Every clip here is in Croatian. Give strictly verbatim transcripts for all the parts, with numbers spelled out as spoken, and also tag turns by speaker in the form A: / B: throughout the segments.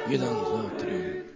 A: Jedan, dva, tri.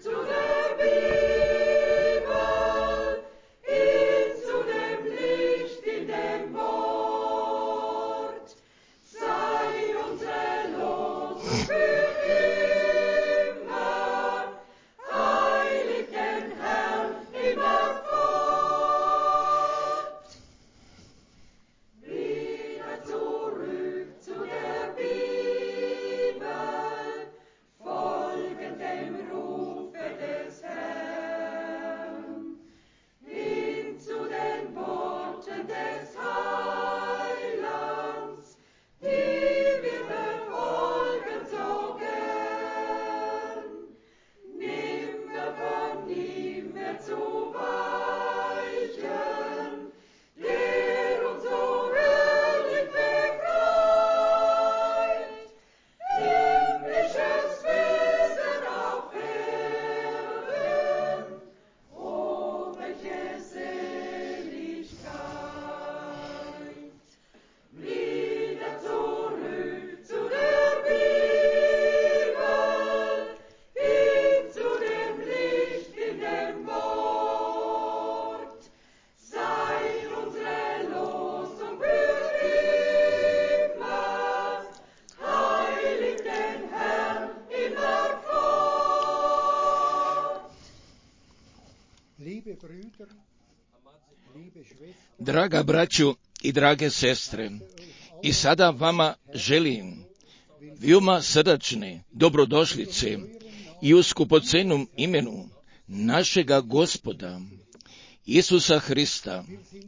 A: Draga braću i drage sestre, i sada vama želim veoma srdačne dobrodošlice i u skupocenom imenu našega Gospoda Isusa Hrista.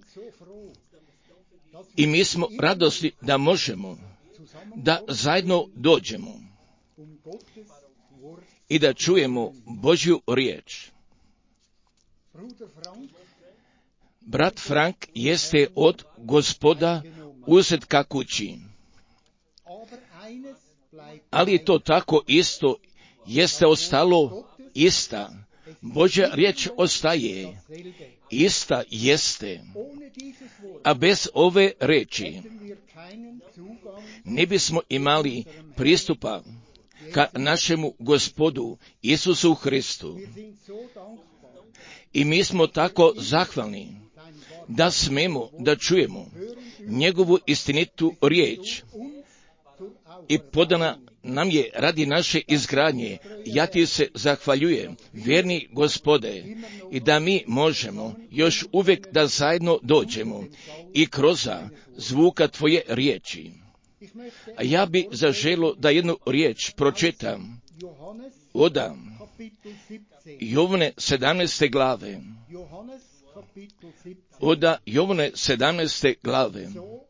A: I mi smo radosni da možemo da zajedno dođemo i da čujemo Božju riječ. Brat Frank jeste od Gospoda uzet ka kući, ali to tako isto jeste ostalo ista. Božja riječ ostaje, ista jeste, a bez ove reči ne bismo imali pristupa ka našemu Gospodu Isusu Hristu. I mi smo tako zahvalni da smemo da čujemo njegovu istinitu riječ i podana nam je radi naše izgradnje. Ja ti se zahvaljujem, vjerni Gospode, i da mi možemo još uvijek da zajedno dođemo i kroz zvuka tvoje riječi. A ja bi zaželo da jednu riječ pročitam od Jovane sedamnaeste glave. Od Jovane sedamnaeste glave.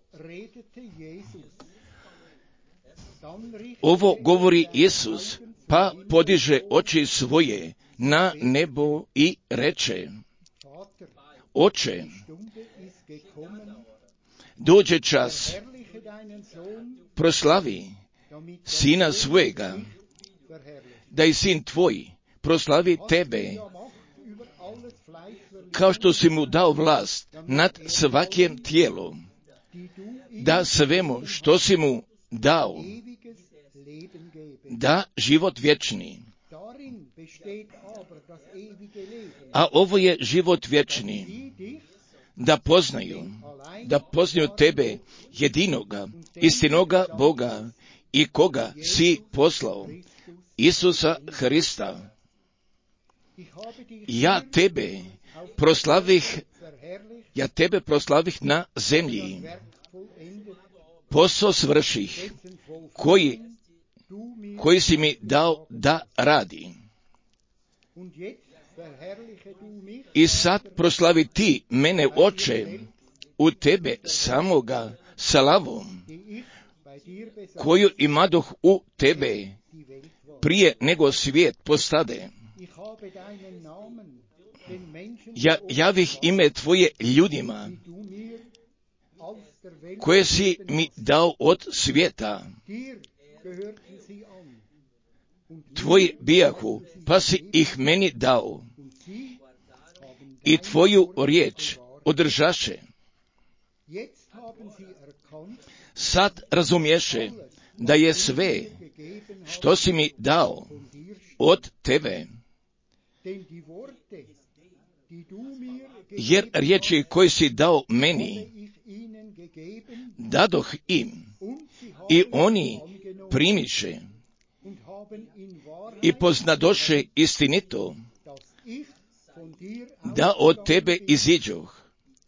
A: Ovo govori Isus, pa podiže oči svoje na nebo i reče: Oče, dođe čas, proslavi sina svojega, da i sin tvoj proslavi tebe, kao što si mu dao vlast nad svakim tijelom, da svemu što si mu dao, da život vječni. A ovo je život vječni, da poznaju, da poznaju tebe, jedinoga, istinoga Boga, i koga si poslao, Isusa Hrista. Ja tebe proslavih, ja tebe proslavih na zemlji, posao svrših, koji, koji si mi dao da radi. I sad proslavi ti mene, Oče, u tebe samoga slavom, koju imadoh u tebe prije nego svijet postade. Ja javih ime tvoje ljudima, koje si mi dao od svijeta. Tvoji bijahu, pa si ih meni dao, i tvoju riječ održaše. Sad razumješe da je sve, što si mi dao, od tebe. Jer riječi koje si dao meni, dadoh im, i oni primiše i poznadoše istinito, da od tebe iziđoh,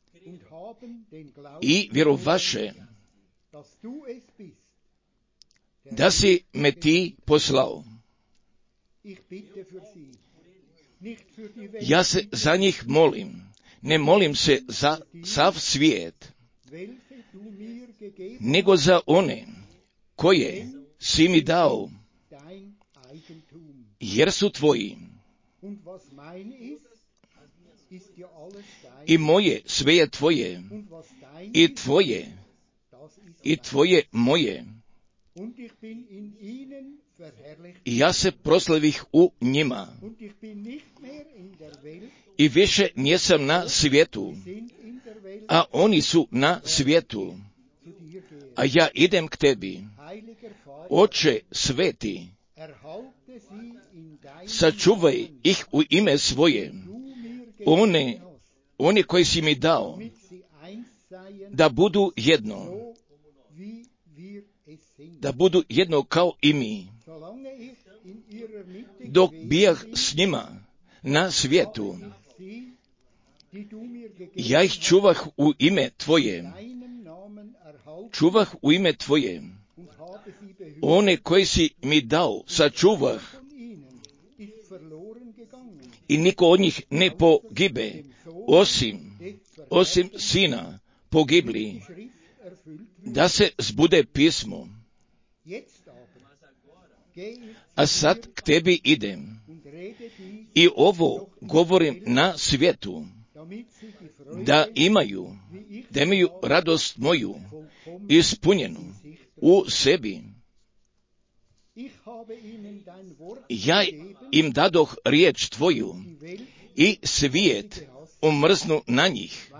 A: i vjerovaše da si me ti poslao. Ja se za njih molim, ne molim se za sav svijet, nego za one koje si mi dao, jer su tvoji. I moje sve je tvoje, i tvoje, i tvoje moje. I ja se proslavih u njima. I više nisam na svijetu, a oni su na svijetu, a ja idem k tebi. Oče sveti, sačuvaj ih u ime svoje, one, one koji si mi dao, da budu jedno, da budu jedno kao i mi. Dok bijah s njima na svijetu, ja ih čuvah u ime tvoje, čuvah u ime tvoje, one koji si mi dao, sačuvah, i niko od njih ne pogibe, osim, osim sina pogibli, da se zbude pismo. A sad k tebi idem, i ovo govorim na svijetu, da imaju, da imaju radost moju ispunjenu u sebi. Ja im dadoh riječ tvoju, i svijet omrznu na njih,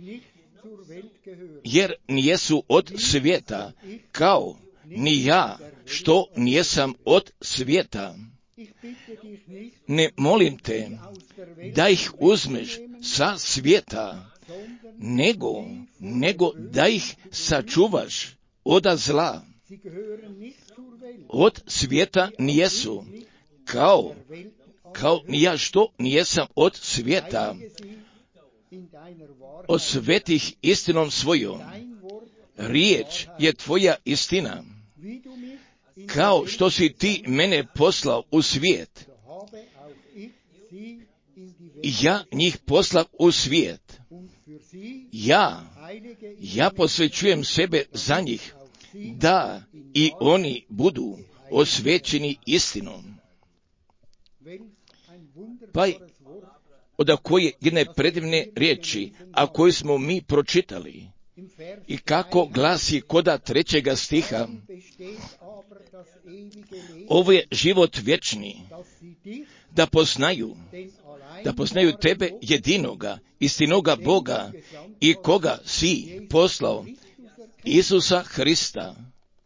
A: jer nijesu od svijeta, kao ni ja, što nijesam od svijeta. Ne molim te da ih uzmeš sa svijeta, nego, nego da ih sačuvaš od zla. Od svijeta nijesu, kao, kao ni ja što nijesam od svijeta. Osveti ih istinom svojom. Riječ je tvoja istina. Kao što si ti mene poslao u svijet, ja njih poslao u svijet. Ja, ja posvećujem sebe za njih, da i oni budu osvećeni istinom. Pa od koje jedne predivne riječi, a koje smo mi pročitali, i kako glasi koda trećega stiha, ovo je život vječni, da poznaju, da poznaju tebe jedinoga, istinoga Boga, i koga si poslao, Isusa Hrista.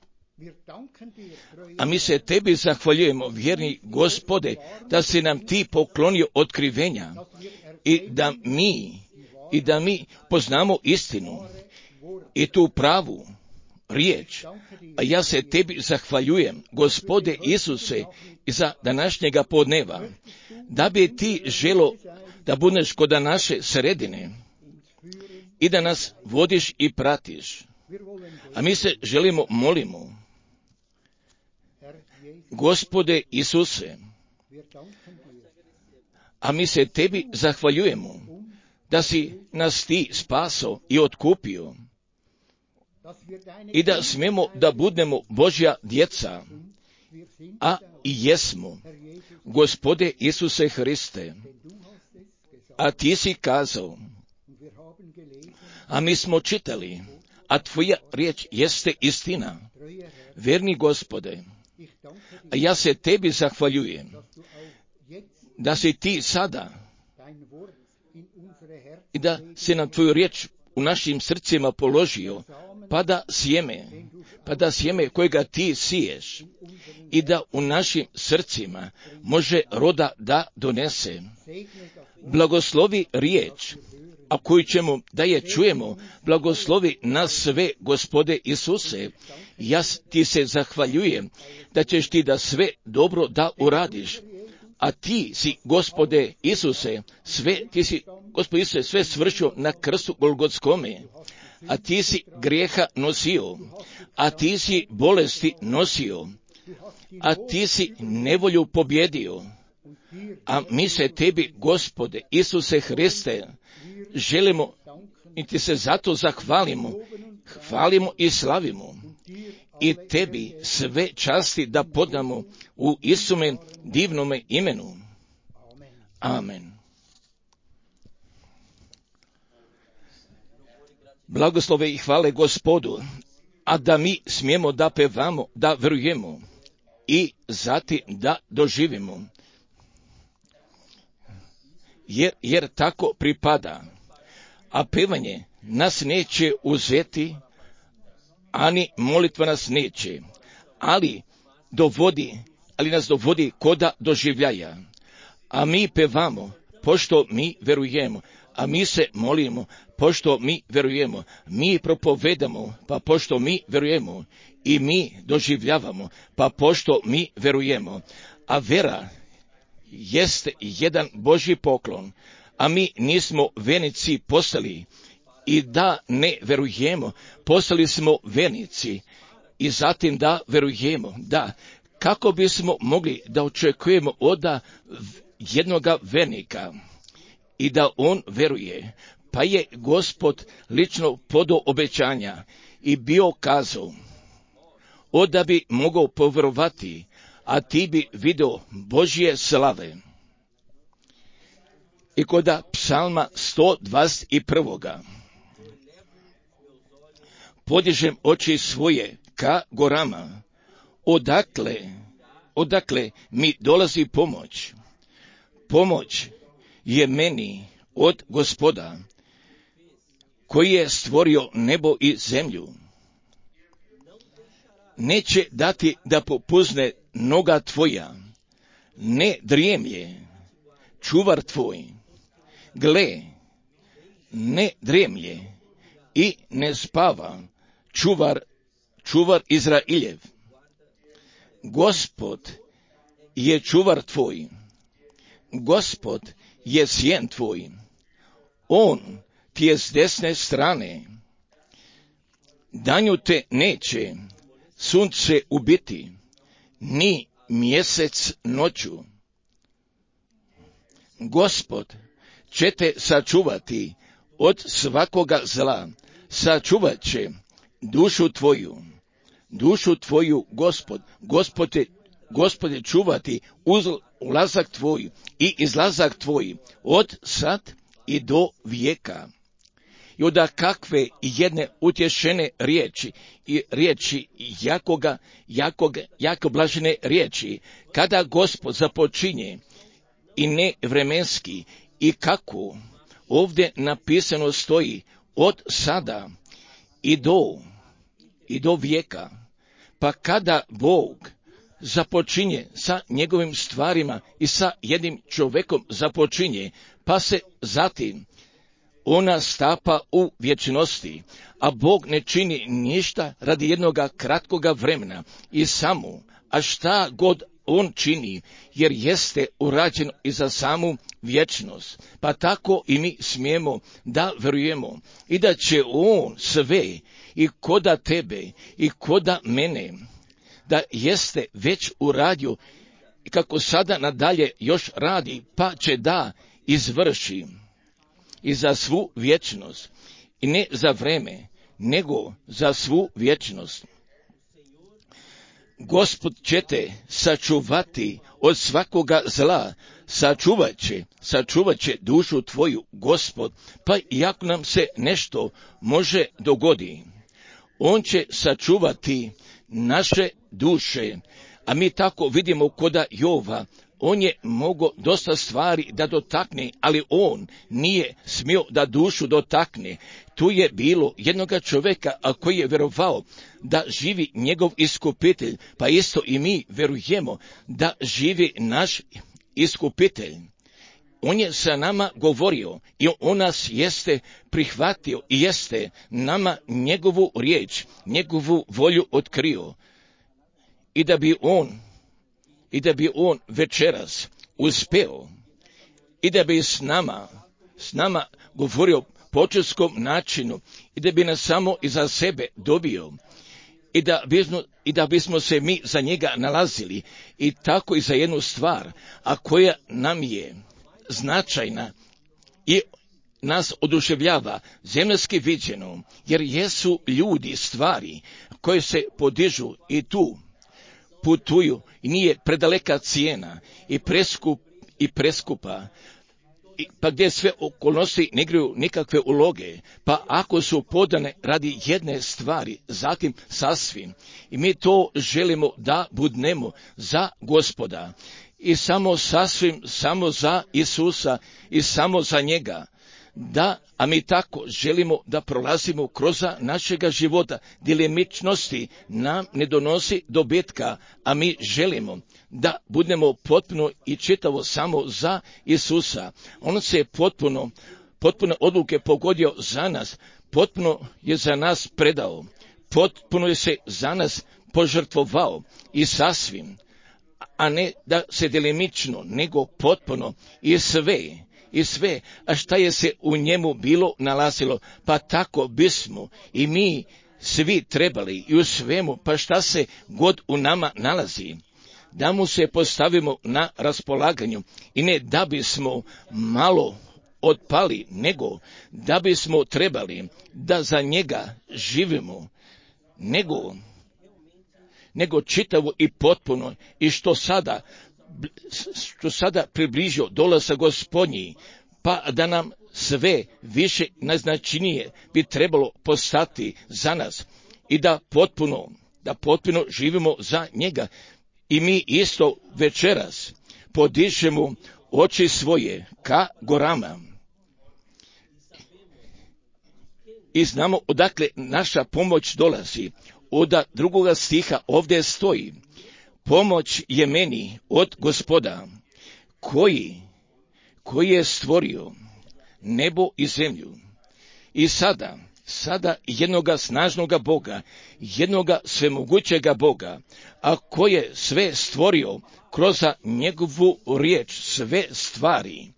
A: A mi se tebi zahvaljujemo, vjerni Gospode, da si nam ti poklonio otkrivenja, i da mi, i da mi poznamo istinu, i tu pravu riječ. A ja se tebi zahvaljujem, Gospode Isuse, i za današnjega podneva, da bi ti želo da budeš kod naše sredine i da nas vodiš i pratiš. A mi se želimo, molimo, Gospode Isuse, a mi se tebi zahvaljujemo, da si nas ti spaso i otkupio, i da smemo da budemo Božja djeca, a i jesmo, Gospode Isuse Hriste, a ti si kazao, a mi smo čitali, a tvoja riječ jeste istina, verni Gospode, a ja se tebi zahvaljujem, da si ti sada, i da si nam tvoju riječ u našim srcima položio, pa da sjeme, pa da sjeme kojega ti siješ i da u našim srcima može roda da donese. Blagoslovi riječ, a koju ćemo da je čujemo, blagoslovi nas sve, Gospode Isuse. Ja ti se zahvaljujem da ćeš ti da sve dobro da uradiš. A ti si, Gospode Isuse, sve, ti si, Gospode Isuse, sve svršio na krstu Golgotskome. A ti si grijeha nosio, a ti si bolesti nosio, a ti si nevolju pobjedio. A mi se tebi, Gospode Isuse Hriste, želimo i ti se zato zahvalimo, hvalimo i slavimo. I tebi sve časti da podamo u Isume divnome imenu. Amen. Blagoslove i hvale Gospodu, a da mi smijemo da pevamo, da verujemo i zatim da doživimo. Jer, jer tako pripada, a pevanje nas neće uzeti, ani molitva nas neće, ali dovodi, ali nas dovodi koda doživljaja. A mi pevamo, pošto mi verujemo, a mi se molimo, pošto mi verujemo, mi propovedamo, pa pošto mi verujemo, i mi doživljavamo, pa pošto mi verujemo. A vera jeste jedan Božji poklon, a mi nismo venici postali, i da ne verujemo, postali smo venici, i zatim da verujemo, da, kako bismo mogli da očekujemo od jednoga vernika, i da on veruje, pa je Gospod lično podao obećanja i bio kazao, o da bi mogao povjerovati, a ti bi video Božje slave. I kod psalma sto dvadeset jedan. Podižem oči svoje ka gorama, odakle, odakle mi dolazi pomoć. Pomoć je meni od Gospoda, koji je stvorio nebo i zemlju. Neće dati da popuzne noga tvoja, ne drijemlje, čuvar tvoj. Gle, ne drijemlje i ne spava, čuvar, čuvar Izrailjev. Gospod je čuvar tvoj, Gospod je sjen tvoj, on ti je s desne strane. Danju te neće sunce ubiti, ni mjesec noću. Gospod će te sačuvati od svakoga zla, sačuvat će dušu tvoju, dušu tvoju Gospod, Gospod je, Gospod je čuvati uz ulazak tvoj i izlazak tvoj od sad i do vijeka. I onda kakve jedne utješene riječi i riječi jakoga, jakoga, jako blažene riječi, kada Gospod započinje i ne vremenski, i kako ovdje napisano stoji od sada i do, i do vijeka. Pa kada Bog započinje sa njegovim stvarima i sa jednim čovjekom započinje, pa se zatim ona stapa u vječnosti, a Bog ne čini ništa radi jednoga kratkoga vremena i samo, a šta god on čini, jer jeste urađeno i za samu vječnost. Pa tako i mi smijemo da verujemo i da će on sve i koda tebe i koda mene, da jeste već uradio i kako sada nadalje još radi, pa će da izvrši i za svu vječnost, i ne za vreme, nego za svu vječnost. Gospod će te sačuvati od svakoga zla, sačuvat će, sačuvat će dušu tvoju, Gospod, pa iako nam se nešto može dogodi, on će sačuvati naše duše, A mi tako vidimo koda Jova, on je mogao dosta stvari da dotakne, ali on nije smio da dušu dotakne. Tu je bilo jednoga čovjeka, a koji je vjerovao da živi njegov iskupitelj, pa isto i mi vjerujemo da živi naš iskupitelj. On je sa nama govorio i on nas jeste prihvatio i jeste nama njegovu riječ, njegovu volju otkrio. I da bi on, i da bi on večeras uspeo, i da bi s nama, s nama govorio početskom načinu, i da bi nas samo iza sebe dobio, i da bismo, i da bismo se mi za njega nalazili, i tako i za jednu stvar, a koja nam je značajna i nas oduševljava zemaljski viđeno, jer jesu ljudi stvari koje se podižu i tu putuju i nije predaleka cijena i preskup i preskupa, I, pa gdje sve okolnosti ne igraju nikakve uloge, pa ako su podane radi jedne stvari, zatim sasvim, i mi to želimo da budnemo za Gospoda i samo sasvim, samo za Isusa i samo za njega, da, a mi tako želimo da prolazimo kroz našega života. Dilemičnosti nam ne donosi dobitka, a mi želimo da budemo potpuno i čitavo samo za Isusa. On se potpuno, potpuno odluke pogodio za nas, potpuno je za nas predao, potpuno je se za nas požrtvovao i sasvim, a ne da se delimično, nego potpuno i sve, i sve, a šta je se u njemu bilo nalazilo, pa tako bismo i mi svi trebali i u svemu, pa šta se god u nama nalazi, da mu se postavimo na raspolaganju i ne da bismo malo otpali, nego da bismo trebali da za njega živimo, nego, nego čitavo i potpuno, i što sada, što sada približio dolazak Gospodnji, pa da nam sve više najznačajnije bi trebalo postati za nas i da potpuno, da potpuno živimo za njega. I mi isto večeras podižemo oči svoje ka gorama i znamo odakle naša pomoć dolazi. Od drugoga stiha ovdje stoji: pomoć je meni od Gospoda, koji, koji je stvorio nebo i zemlju. I sada, sada jednoga snažnoga Boga, jednoga svemogućega Boga, a koji je sve stvorio kroz njegovu riječ, sve stvari.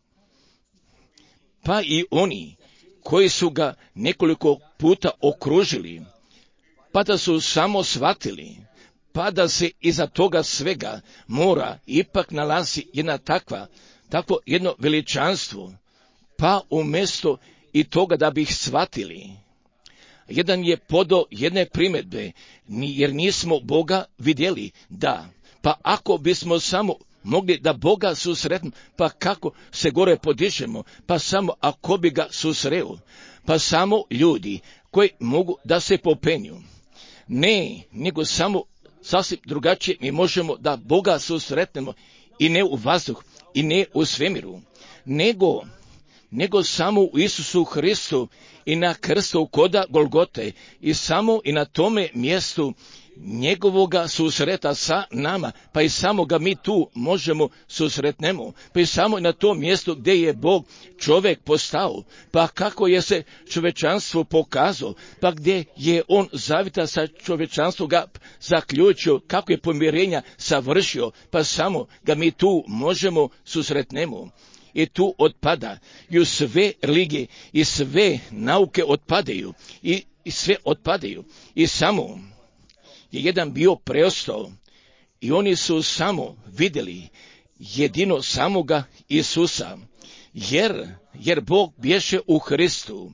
A: Pa i oni koji su ga nekoliko puta okružili, pa da su samo shvatili, pa da se iza toga svega mora ipak nalazi jedna takva, takvo jedno veličanstvo, pa umjesto i toga da bi ih shvatili, jedan je podao jedne primjedbe, jer nismo Boga vidjeli, da, pa ako bismo samo mogli da Boga susretimo, pa kako se gore podižemo, pa samo ako bi ga susreo, pa samo ljudi koji mogu da se popenju. Ne, nego samo sasvim drugačije mi možemo da Boga susretnemo, i ne u vazduh, i ne u svemiru, nego, nego samo u Isusu Hristu i na krstu koda Golgote, i samo i na tome mjestu njegovoga susreta sa nama, pa i samo ga mi tu možemo susretnemo, pa i samo i na tom mjestu gdje je Bog čovjek postao, pa kako je se čovečanstvo pokazao, pa gdje je on zavita sa čovečanstvom ga zaključio, kako je pomirenja savršio, pa samo ga mi tu možemo susretnemo. I tu otpada, i sve religije i sve nauke otpadaju, i, i sve otpadaju, i samo je jedan bio preostao, i oni su samo vidjeli jedino samoga Isusa, jer, jer Bog bješe u Hristu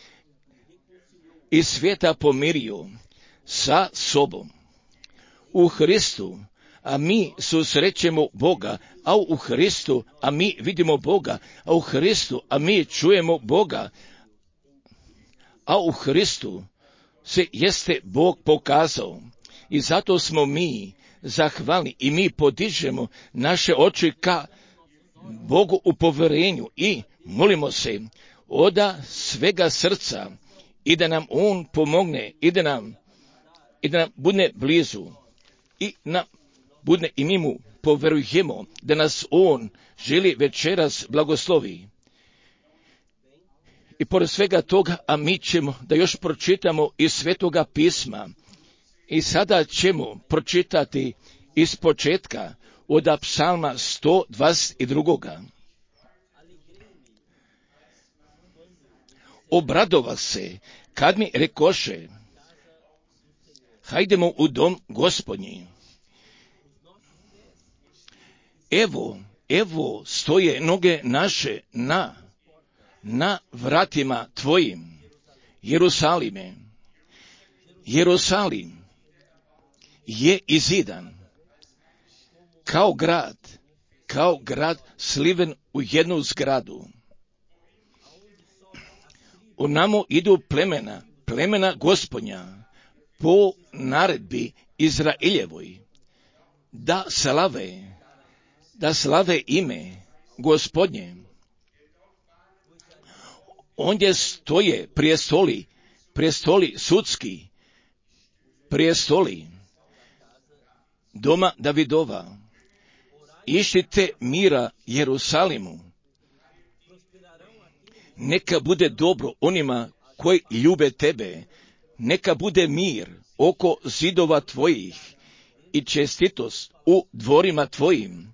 A: i svijeta pomirio sa sobom. U Hristu, a mi susrećemo Boga, a u Hristu, a mi vidimo Boga, a u Hristu, a mi čujemo Boga, a u Hristu se jeste Bog pokazao. I zato smo mi zahvalni i mi podižemo naše oči ka Bogu u poverenju i molimo se od svega srca i da nam On pomogne i da nam, i da nam bude blizu i na bude i mi mu poverujemo da nas On želi večeras blagoslovi. I pored svega toga, a mi ćemo da još pročitamo iz Svetoga pisma i sada ćemo pročitati iz početka od psalma sto dvadeset dva. Obradova se, kad mi rekoše, hajdemo u dom Gospodnji. Evo, evo stoje noge naše na, na vratima tvojim, Jerusalime. Jerusalim je izidan kao grad, kao grad sliven u jednu zgradu. U namo idu plemena, plemena Gospodnja, po naredbi Izraeljevoj, da slave, da slave ime Gospodnje. Ondje stoje prijestoli, prijestoli sudski, prijestoli doma Davidova. Išite mira Jerusalimu. Neka bude dobro onima koji ljube tebe. Neka bude mir oko zidova tvojih i čestitost u dvorima tvojim.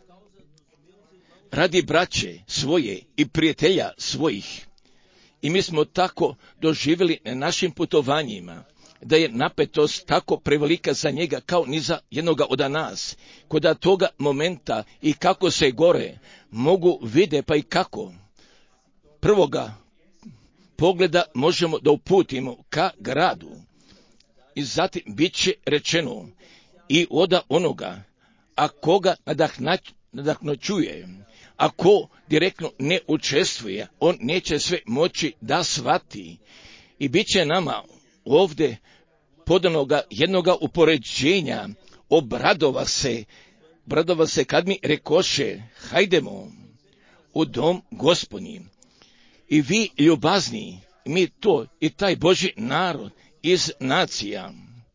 A: Radi braće svoje i prijatelja svojih. I mi smo tako doživjeli na našim putovanjima, da je napetost tako prevelika za njega kao ni za jednoga od nas. Kod toga momenta i kako se gore mogu vide pa i kako prvoga pogleda možemo da uputimo ka gradu. I zatim bit će rečeno i oda onoga, a koga nadahnućuje, a ko direktno ne učestvuje, on neće sve moći da shvati. I bit će nama ovdje podanoga jednoga upoređenja, obradova se, obradova se kad mi rekoše, hajdemo u dom Gospodnji. I vi ljubazni, mi to i taj Božji narod iz nacija,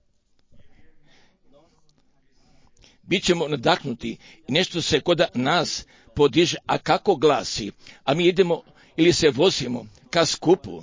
A: bit ćemo nadahnuti i nešto se kod nas podiže, a kako glasi, a mi idemo ili se vozimo ka skupu,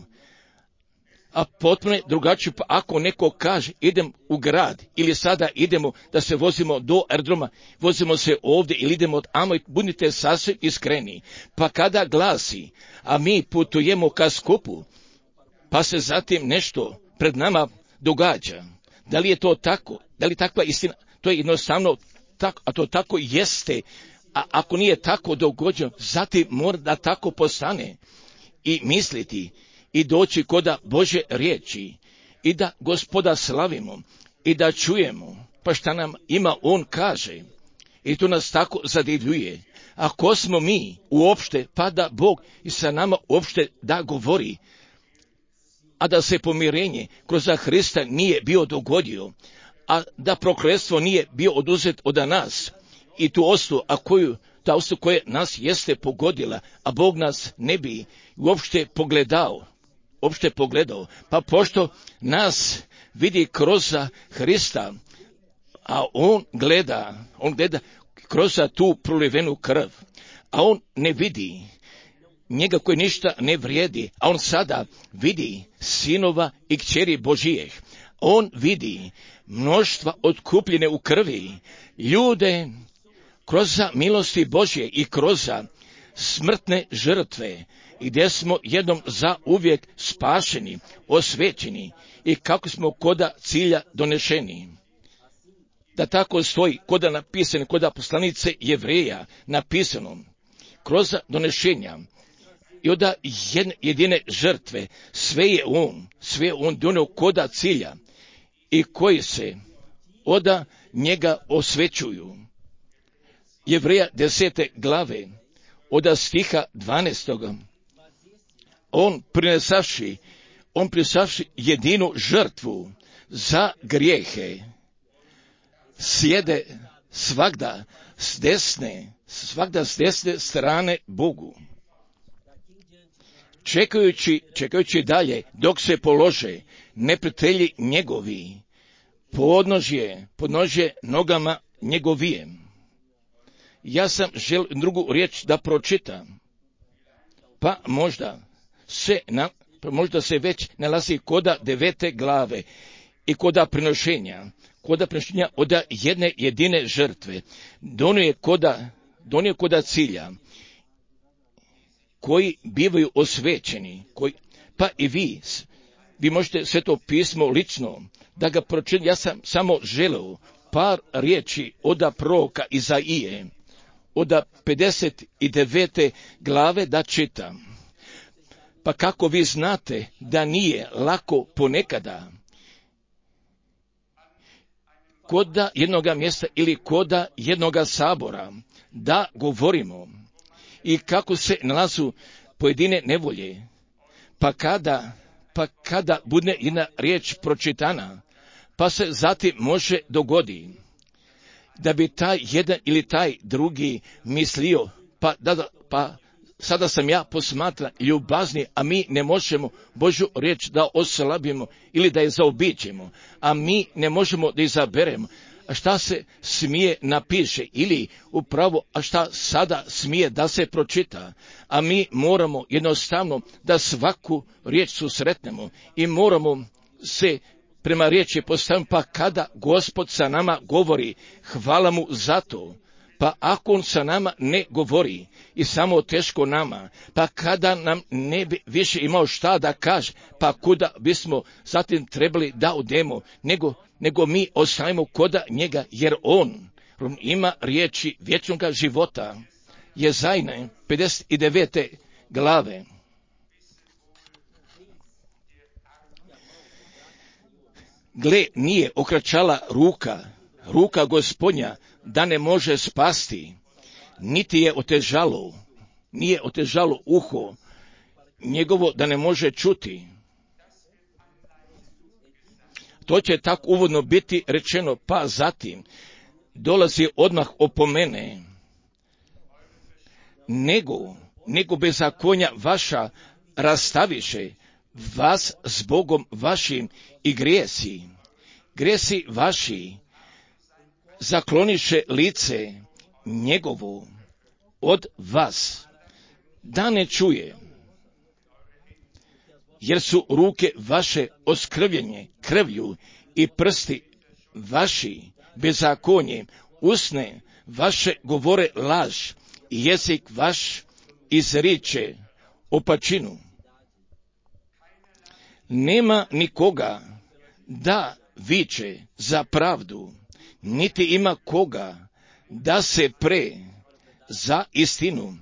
A: a potpuno je drugačije, pa ako neko kaže idem u grad ili sada idemo da se vozimo do aerodroma, vozimo se ovdje ili idemo od amo, budite sasvim iskreni, pa kada glasi, a mi putujemo ka skupu, pa se zatim nešto pred nama događa, da li je to tako, da li je takva istina, to je jednostavno tako, a to tako jeste, a ako nije tako dogođeno, zatim mora da tako postane i misliti, i doći koda Bože riječi i da Gospoda slavimo i da čujemo, pa šta nam ima On kaže. I to nas tako zadivljuje. A ko smo mi uopšte, pa da Bog i sa nama uopšte da govori, a da se pomirenje kroz Hrista nije bio dogodio, a da prokletstvo nije bio oduzet od nas i tu ostu, a koju, ta ostu koja nas jeste pogodila, a Bog nas ne bi uopšte pogledao, uopšte pogledao, pa pošto nas vidi kroz Hrista, a on gleda, on gleda kroz tu prolivenu krv, a on ne vidi njega koji ništa ne vrijedi, a on sada vidi sinova i kćeri Božijeh. On vidi mnoštva otkupljene u krvi, ljude kroz milosti Božje i kroz smrtne žrtve, i gdje smo jednom za uvijek spašeni, osvećeni i kako smo koda cilja donešeni. Da tako stoji koda napisano, koda poslanice Jevreja napisano, kroz donešenja i od jedine žrtve, sve je on, sve je on donio koda cilja i koji se od njega osvećuju. Jevreja desete glave, od stiha dvanaestog. On prinesavši, on prinesavši jedinu žrtvu za grijehe, sjede svagda s desne, svagda s desne strane Bogu. Čekajući, čekajući dalje, dok se polože neprijatelji njegovi, podnožje, podnožje nogama njegovijem. Ja sam želio drugu riječ da pročitam, pa možda se, na, pa možda se već nalazi koda devete glave i koda prinošenja, koda prinošenja od jedne jedine žrtve, donio je koda, donio koda cilja, koji bivaju osvećeni, koji, pa i vi, vi možete sve to pismo lično, da ga pročitam. Ja sam samo želeo par riječi od proroka Izaije, od pedeset devete glave da čitam. Pa kako vi znate da nije lako ponekada koda jednoga mjesta ili koda jednoga sabora da govorimo i kako se nalazu pojedine nevolje, pa kada, pa kada bude jedna riječ pročitana, pa se zatim može dogodi da bi taj jedan ili taj drugi mislio, pa, da, pa sada sam ja posmatran ljubazni, a mi ne možemo Božju riječ da oslabimo ili da je zaobiđemo, a mi ne možemo da izaberemo. A šta se smije napiše ili upravo, a šta sada smije da se pročita, a mi moramo jednostavno da svaku riječ susretnemo i moramo se prema riječi postavimo, pa kada Gospod sa nama govori, hvala mu za to. Pa ako on sa nama ne govori i samo teško nama, pa kada nam ne bi više imao šta da kaže, pa kuda bismo zatim trebali da odemo, nego, nego mi ostavimo koda njega, jer on, on ima riječi vječnog života. Jezajne pedeset devete glave. Gle, nije okračala ruka, ruka Gospodnja, da ne može spasti, niti je otežalo, nije otežalo uho njegovo da ne može čuti. To će tako uvodno biti rečeno, pa zatim dolazi odmah opomene, nego, nego bezakonja vaša rastaviše vas s Bogom vašim i grijesi, grijesi vaši zakloniše lice njegovo od vas, da ne čuje, jer su ruke vaše oskrvljenje krvlju i prsti vaši bezakonjem, usne vaše govore laž i jezik vaš izriče opačinu. Nema nikoga da viče za pravdu, niti ima koga da se pre za istinu.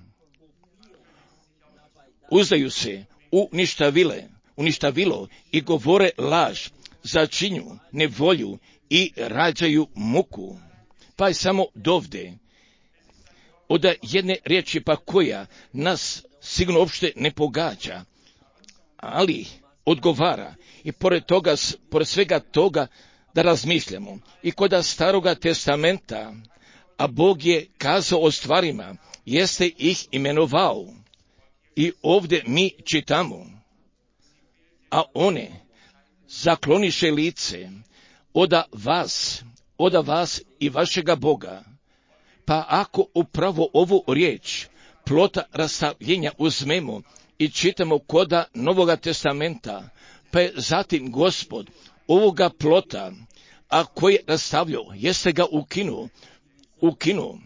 A: Uzdaju se u ništavile, u ništavilo i govore laž, začinju nevolju i rađaju muku. Pa je samo dovde od jedne riječi, pa koja nas sigurno uopšte ne pogađa, ali odgovara i pored toga, pored svega toga da razmišljamo i kod Staroga testamenta, a Bog je kazao o stvarima, jeste ih imenovao i ovdje mi čitamo, a one zakloniše lice oda vas, oda vas i vašega Boga. Pa ako upravo ovu riječ plota rastavljenja uzmemo i čitamo koda Novoga testamenta, pa je zatim Gospod ovoga plota, a koji je rastavljao, jeste ga ukinuo, ukinuo.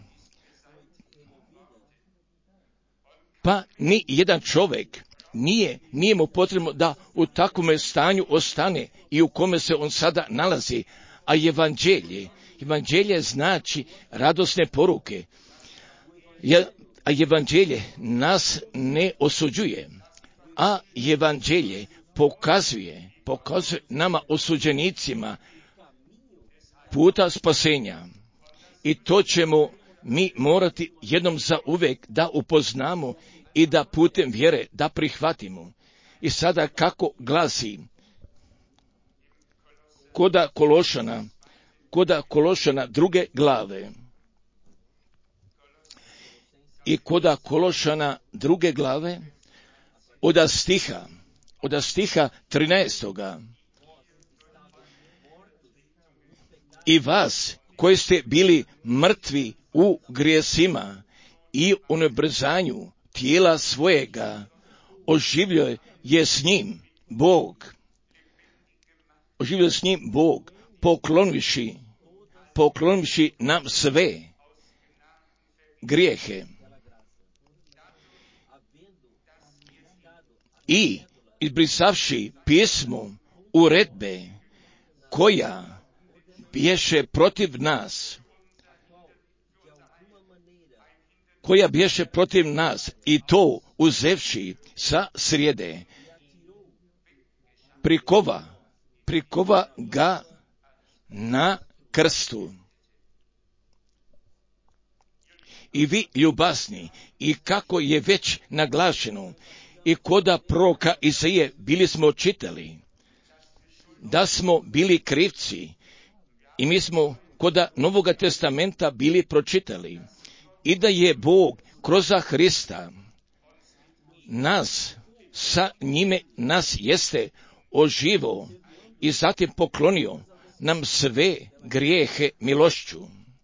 A: Pa ni jedan čovjek nije, nije mu potrebno da u takvom stanju ostane i u kome se on sada nalazi, a evanđelje, evanđelje znači radosne poruke, a evanđelje nas ne osuđuje, a evanđelje pokazuje, pokazuje nama osuđenicima puta spasenja. I to ćemo mi morati jednom za uvijek da upoznamo i da putem vjere da prihvatimo. I sada kako glasi koda Kološana koda Kološana druge glave. I koda Kološana druge glave, od stiha, od stiha trinaestoga. I vas, koji ste bili mrtvi u grijesima i u nebrzanju tijela svojega, oživio je s njim Bog. Oživio je s njim Bog, poklonivši, poklonivši nam sve grijehe. I izbrisavši pismo uredbe koja bješe protiv nas, koja bješe protiv nas i to uzevši sa srijede, prikova, prikova ga na krstu. I vi ljubasni, i kako je već naglašeno, i koda proroka Izaije bili smo čitali, da smo bili krivci, i mi smo koda Novoga testamenta bili pročitali, i da je Bog kroz Hrista nas, sa njime nas jeste oživo i zatim poklonio nam sve grijehe milošću.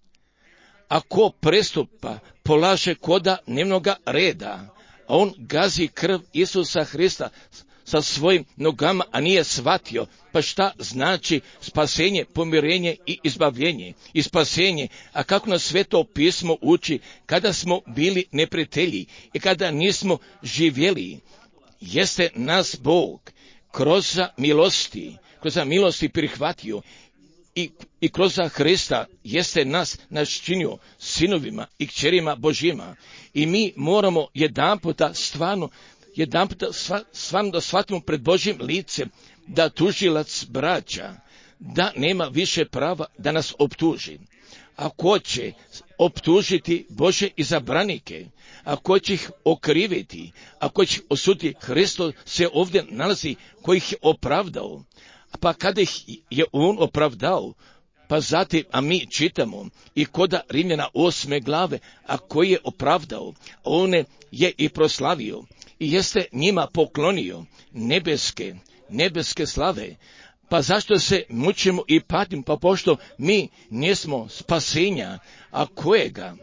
A: A ko prestupa, polaže koda dnevnoga reda, a on gazi krv Isusa Hrista sa svojim nogama, a nije shvatio, pa šta znači spasenje, pomirenje i izbavljenje i spasenje, a kako nas Sveto pismo uči, kada smo bili neprijatelji i kada nismo živjeli, jeste nas Bog kroz milosti, kroz milosti prihvatio i, i kroz Hrista jeste nas načinio sinovima i kćerima Božjima. I mi moramo jedanputa stvarno, jedanputa stvarno da shvatimo pred Božjim licem da tužilac braća, da nema više prava da nas optuži. Ako će optužiti Božje izabranike, ako će ih okriviti, ako će ih osuditi, Hristos se ovdje nalazi koji ih je opravdao. Pa kada ih je on opravdao, pa zatim, a mi čitamo i koda Rimljana osme glave, a koji je opravdao, on je i proslavio i jeste njima poklonio nebeske, nebeske slave. Pa zašto se mučimo i patimo? Pa pošto mi nismo spasenja, a kojega?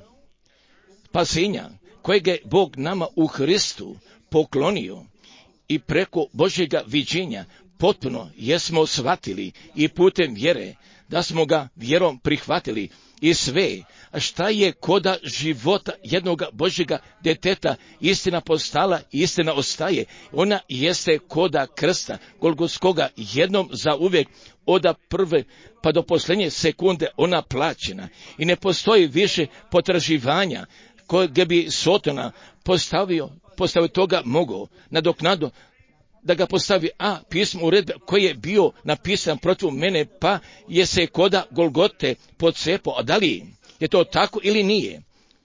A: Spasenja, kojega je Bog nama u Hristu poklonio i preko Božjega viđenja potpuno jesmo shvatili i putem vjere, da smo ga vjerom prihvatili i sve, a šta je koda života jednoga Božjega deteta, istina postala, istina ostaje, ona jeste koda krsta, Golgotskoga, jednom za uvijek, od prve pa do posljednje sekunde ona plaćena i ne postoji više potraživanja koje bi Sotona postavio, postavio toga mogao nadoknadu da ga postavi, a pismo uredbe koji je bio napisan protiv mene, pa je se koda Golgote pocepao. A da li je to tako ili nije?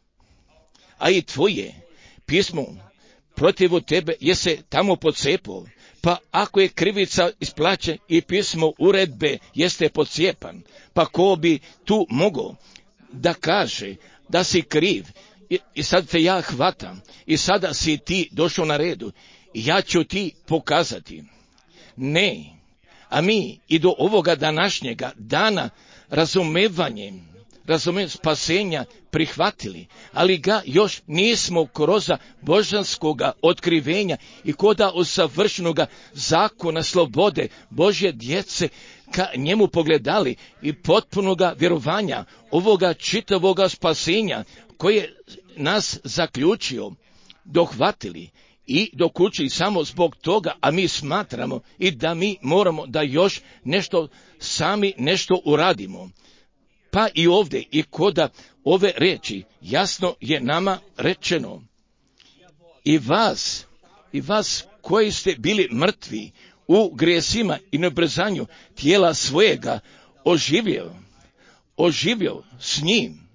A: A i tvoje pismo protiv tebe je se tamo pocepao. Pa ako je krivica isplaćen i pismo uredbe jeste pocijepan, pa ko bi tu mogao da kaže da si kriv i, i sad te ja hvatam i sada si ti došao na redu, ja ću ti pokazati. Ne, a mi i do ovoga današnjega dana razumevanjem, razumijem spasenja prihvatili, ali ga još nismo kroz božanskoga otkrivenja i koda usavršenoga zakona slobode Božje djece ka njemu pogledali i potpunoga vjerovanja ovoga čitavoga spasenja koje nas zaključio, dohvatili i dokući samo zbog toga, a mi smatramo i da mi moramo da još nešto sami nešto uradimo. Pa i ovdje i koda ove reči jasno je nama rečeno i vas, i vas koji ste bili mrtvi u grijesima i nebrzanju tijela svojega oživio, oživio s njim.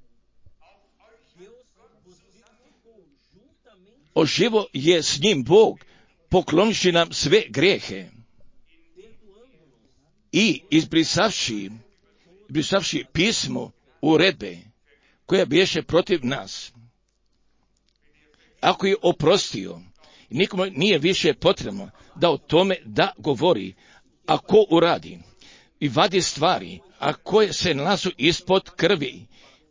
A: Oživo je s njim Bog, poklonivši nam sve grijehe i izbrisavši brisavši pismo uredbe koja biješe protiv nas. Ako je oprostio, nikome nije više potrebno da o tome da govori, a ko uradi i vadi stvari, a koje se nalazu ispod krvi.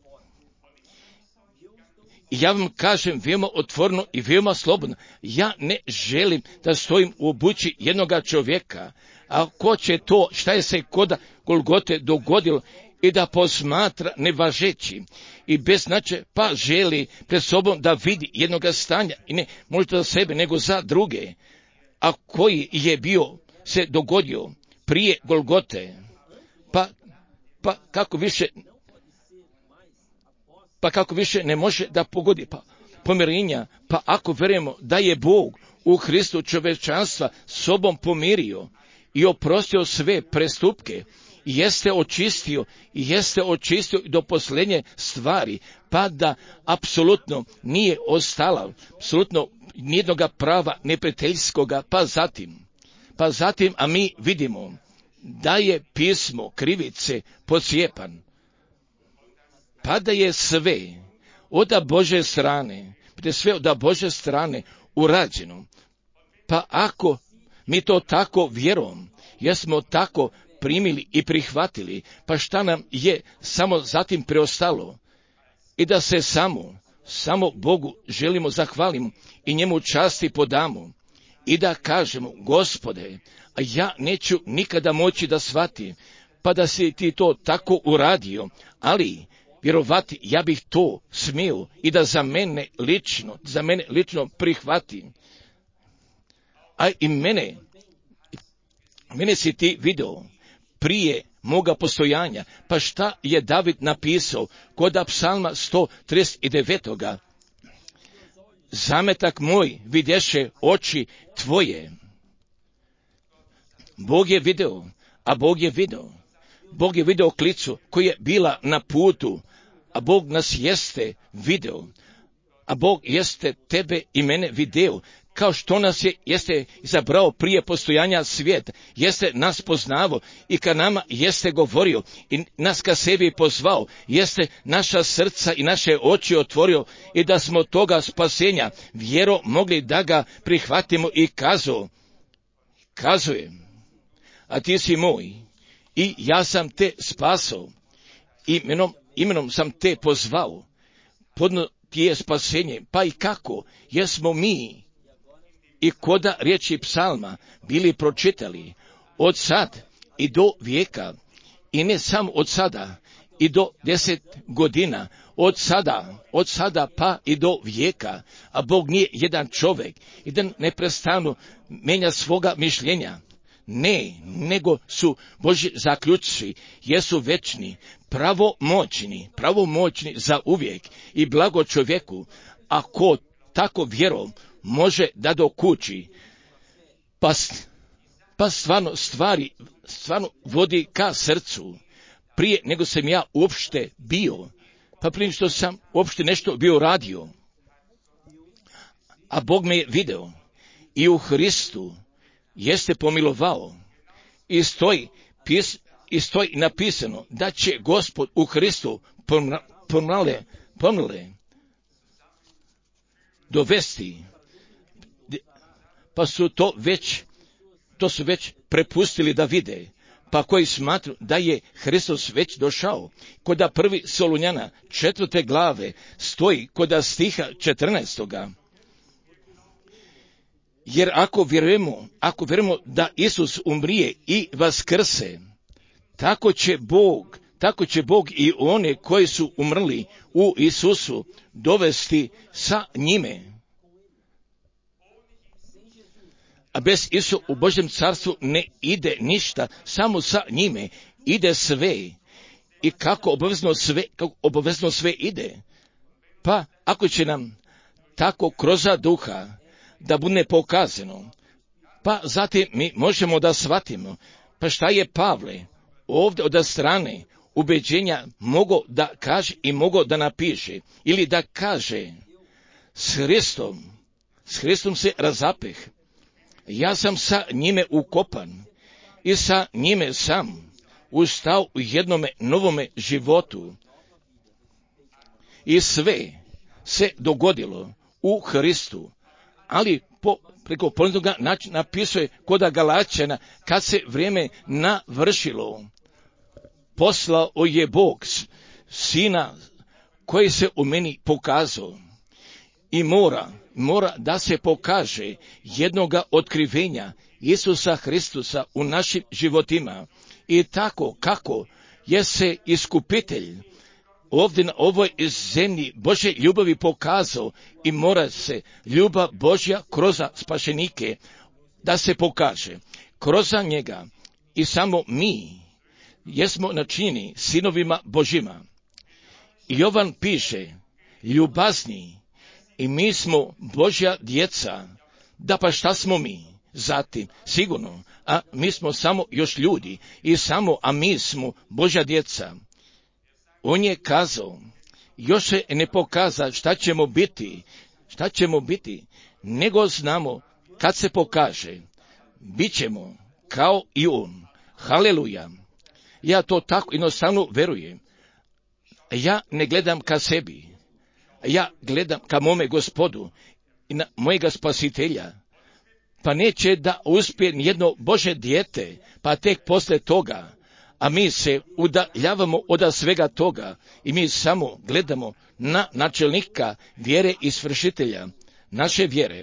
A: I ja vam kažem veoma otvoreno i veoma slobodno, ja ne želim da stojim u obući jednoga čovjeka, a ko će to, šta je se kod Golgote dogodilo, i da posmatra nevažeći i bez značaja, pa želi pred sobom da vidi jednoga stanja, i ne možda za sebe, nego za druge, a koji je bio, se dogodio prije Golgote, pa, pa kako više, pa kako više ne može da pogodi, pa pomirenja, pa ako verujemo da je Bog u Hristu čovječanstva sobom pomirio i oprostio sve prestupke, jeste očistio i jeste očistio do posljednje stvari, pa da apsolutno nije ostala, apsolutno nijednoga prava neprijateljskoga, pa zatim, pa zatim, a mi vidimo da je pismo krivice pocijepan, pa da je sve od Božje strane, da je sve od Božje strane urađeno, pa ako mi to tako vjerom, jesmo tako primili i prihvatili, pa šta nam je samo zatim preostalo? I da se samo, samo Bogu želimo zahvalimo i njemu časti podamo i da kažemo, Gospode, a ja neću nikada moći da shvatim, pa da si ti to tako uradio, ali vjerovati ja bih to smio i da za mene lično, za mene lično prihvatim. A i mene, mene si ti video prije moga postojanja, pa šta je David napisao kod psalma sto trideset devet. Zametak moj vidješe oči tvoje. Bog je video, a Bog je video. Bog je video klicu koja je bila na putu, a Bog nas jeste video, a Bog jeste tebe i mene video, kao što nas je, jeste izabrao prije postojanja svijeta, jeste nas poznavo i ka nama jeste govorio i nas ka sebi pozvao, jeste naša srca i naše oči otvorio i da smo toga spasenja vjero mogli da ga prihvatimo i kazao, kazujem, a ti si moj i ja sam te spasao, imenom, imenom sam te pozvao, podno ti je spasenje, pa i kako, jesmo mi i koda riječi psalma bili pročitali od sad i do vijeka, i ne samo od sada i do deset godina, od sada, od sada pa i do vijeka, a Bog nije jedan čovjek i da neprestano menja svoga mišljenja. Ne, nego su Božji zaključci, jesu večni, pravomoćni, pravomoćni za uvijek i blago čovjeku, ako tako vjerom može da dokući, pa, pa stvarno stvari, stvarno vodi ka srcu, prije nego sam ja uopšte bio, pa prije što sam uopšte nešto bio radio, a Bog me je video i u Hristu jeste pomilovao i stoji, pis, i stoji napisano da će Gospod u Hristu pomrale, pomrale dovesti, pa su to već, to su već prepustili da vide, pa koji smatru da je Hristos već došao. Koda prvi Solunjana četvrte glave stoji koda stiha četrnaestoga. Jer ako vjerujemo, ako vjerujemo da Isus umrije i vaskrse, tako će Bog, tako će Bog i one koji su umrli u Isusu dovesti sa njime. A bez Isusa u Božjem carstvu ne ide ništa, samo sa njime ide sve. I kako obavezno sve, kako obavezno sve ide? Pa ako će nam tako kroz duha da bude pokazano, pa zatim mi možemo da shvatimo, pa šta je Pavle ovdje od strane ubeđenja mogao da kaže i mogao da napiše, ili da kaže, s Hristom, s Hristom se razapeh, ja sam sa njime ukopan i sa njime sam ustao u jednome novome životu. I sve se dogodilo u Hristu, ali po, preko poznatoga načina napisuje kod Galačana, kad se vrijeme navršilo, poslao je Bog sina koji se u meni pokazao. I mora, mora da se pokaže jednoga otkrivenja Isusa Hristusa u našim životima. I tako kako je se iskupitelj ovdje na ovoj zemlji Božje ljubavi pokazao, i mora se ljubav Božja kroz spašenike da se pokaže. Kroz njega i samo mi jesmo načinjeni sinovima Božjima. Jovan piše, ljubazni, i mi smo Božja djeca. Da pa šta smo mi? Zatim, sigurno, a mi smo samo još ljudi i samo, a mi smo Božja djeca. On je kazao, još se ne pokaza šta ćemo biti, šta ćemo biti, nego znamo kad se pokaže, bit ćemo kao i on. Haleluja. Ja to tako jednostavno verujem. Ja ne gledam ka sebi, ja gledam ka mome Gospodu i na mojega spasitelja. Pa neće da uspije nijedno Božje dijete, pa tek posle toga, a mi se udaljavamo od svega toga i mi samo gledamo na načelnika vjere i svršitelja naše vjere.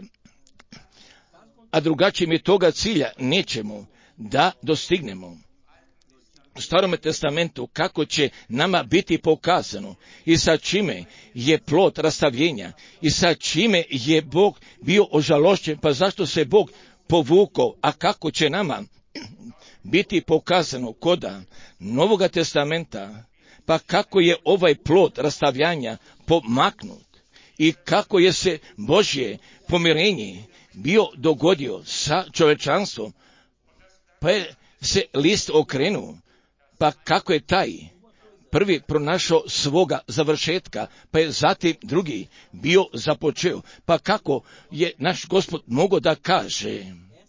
A: A drugačije mi toga cilja nećemo da dostignemo. U Starome testamentu kako će nama biti pokazano i sa čime je plod rastavljenja i sa čime je Bog bio ožalošćen, pa zašto se Bog povukao, a kako će nama biti pokazano koda Novoga testamenta, pa kako je ovaj plod rastavljanja pomaknut i kako je se Božje pomirenje bio dogodio sa čovečanstvom, pa je se list okrenuo, pa kako je taj prvi pronašao svoga završetka, pa je zatim drugi bio započeo, pa kako je naš Gospod mogao da kaže,